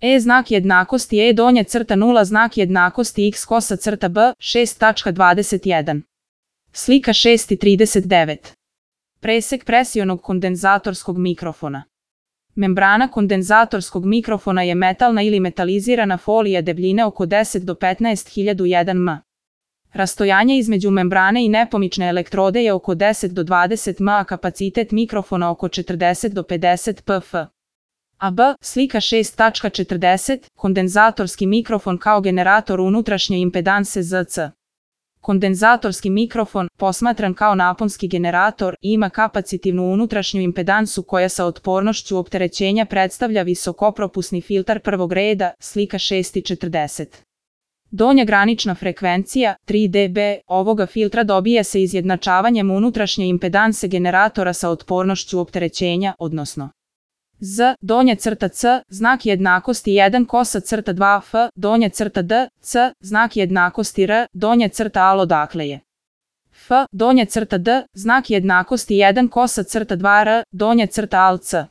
E znak jednakosti E donja crta 0 znak jednakosti X kosa crta B 6.21. Slika 6.39. Presek presionog kondenzatorskog mikrofona. Membrana kondenzatorskog mikrofona je metalna ili metalizirana folija debljine oko 10 do 15.001 m. Rastojanje između membrane i nepomične elektrode je oko 10 do 20 m, a kapacitet mikrofona oko 40 do 50 pf. AB, slika 6.40, kondenzatorski mikrofon kao generator unutrašnje impedanse ZC. Kondenzatorski mikrofon, posmatran kao naponski generator, ima kapacitivnu unutrašnju impedansu koja sa otpornošću opterećenja predstavlja visokopropusni filtar prvog reda, slika 6.40. Donja granična frekvencija, 3 dB, ovoga filtra dobija se izjednačavanjem unutrašnje impedanse generatora sa otpornošću opterećenja, odnosno Z, donja crta C, znak jednakosti 1 kosa crta 2 F, donja crta D, C, znak jednakosti R, donja crta AL odakle je F, donja crta D, znak jednakosti 1 kosa crta 2 R, donja crta AL C.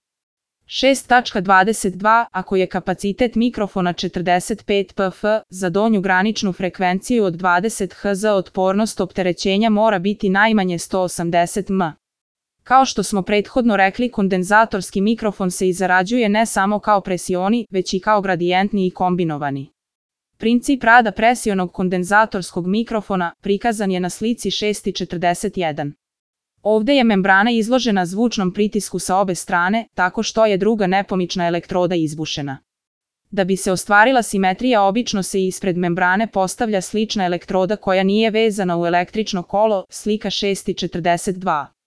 6.22 Ako je kapacitet mikrofona 45 pf, za donju graničnu frekvenciju od 20 Hz otpornost opterećenja mora biti najmanje 180 m. Kao što smo prethodno rekli, kondenzatorski mikrofon se izrađuje ne samo kao presioni, već i kao gradijentni i kombinovani. Princip rada presionog kondenzatorskog mikrofona prikazan je na slici 6.41. Ovde je membrana izložena zvučnom pritisku sa obe strane, tako što je druga nepomična elektroda izbušena. Da bi se ostvarila simetrija, obično se ispred membrane postavlja slična elektroda koja nije vezana u električno kolo, slika 6.42.